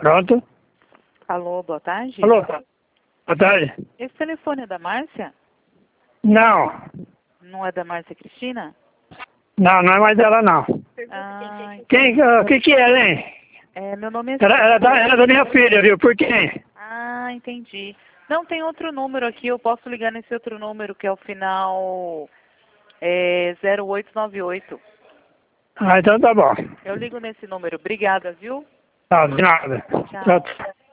Pronto. Alô, boa tarde. Alô, boa tarde. Esse telefone é da Márcia? Não, Não é da Márcia Cristina? não é mais ela não. Ah, Quem, o que é ela, hein? meu nome é Ela é da minha filha, viu? Por quê? Ah, entendi. Não, tem outro número aqui, eu posso ligar nesse outro número, que é o final 0898. Ah, então tá bom. Eu ligo nesse número. Obrigada, viu? Tá, de nada. Tchau. Tchau.